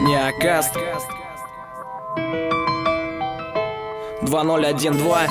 Неокаст 2012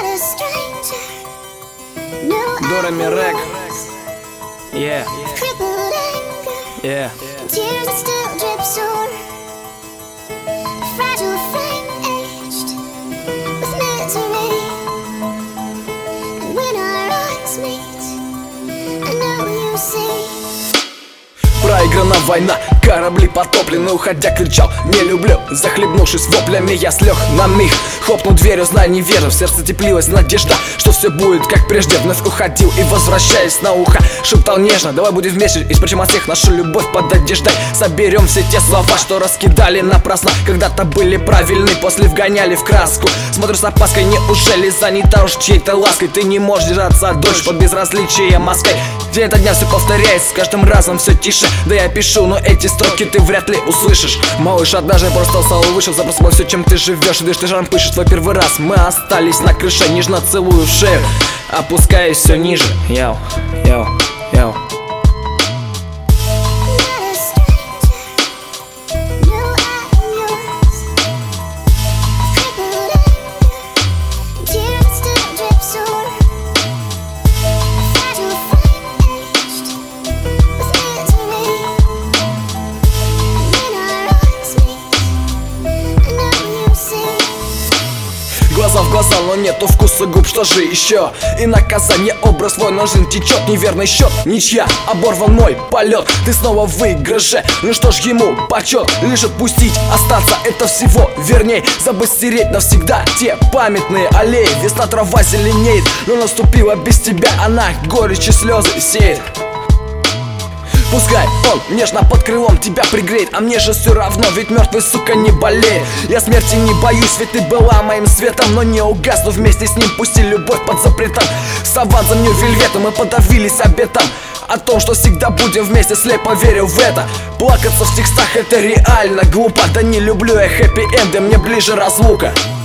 Дора Мирек. Yeah. Yeah. Tears that still drip sore, fragile frame aged with misery. And when our eyes meet, I know you see. Проиграна война, корабли потоплены, уходя кричал: не люблю. Захлебнувшись воплями, я слег на миг. Хлопнул дверью, зная неверно, в сердце теплилась надежда, что все будет как прежде. Вновь уходил и, возвращаясь на ухо, шептал нежно: давай будем вместе и спрячем от всех нашу любовь под одеждой. Соберем все те слова, что раскидали напрасно, когда-то были правильны, после вгоняли в краску. Смотрю с опаской, неужели занята уж чьей-то лаской? Ты не можешь держаться, дочь, под безразличием маской. День ото дня все повторяется, с каждым разом все тише. Да я пишу, но эти строки ты вряд ли услышишь. Малыш, однажды просто стал вышел, забрал с собой все, чем ты живешь. И дышишь, ты жаром пышешь твой первый раз. Мы остались на крыше, нежно целую в шею, опускаясь все ниже. Йоу, йоу, йоу. Глаза в глаза, но нету вкуса губ, что же еще? И наказание, образ свой ножен течет, неверный счет, ничья, оборван мой полет. Ты снова в выигрыше, ну что ж ему почет? Лишь отпустить, остаться это всего верней. Забыть стереть навсегда те памятные аллеи. Весна, трава зеленеет, но наступила без тебя она, горечь и слезы сеет. Пускай он нежно под крылом тебя пригреет, а мне же все равно, ведь мертвый, сука, не болеет. Я смерти не боюсь, ведь ты была моим светом, но не угасну вместе с ним, пусти любовь под запретом. Саван за мне вельветом, мы подавились обетом о том, что всегда будем вместе, слепо верю в это. Плакаться в текстах это реально глупо, да не люблю я хэппи-энды, мне ближе разлука.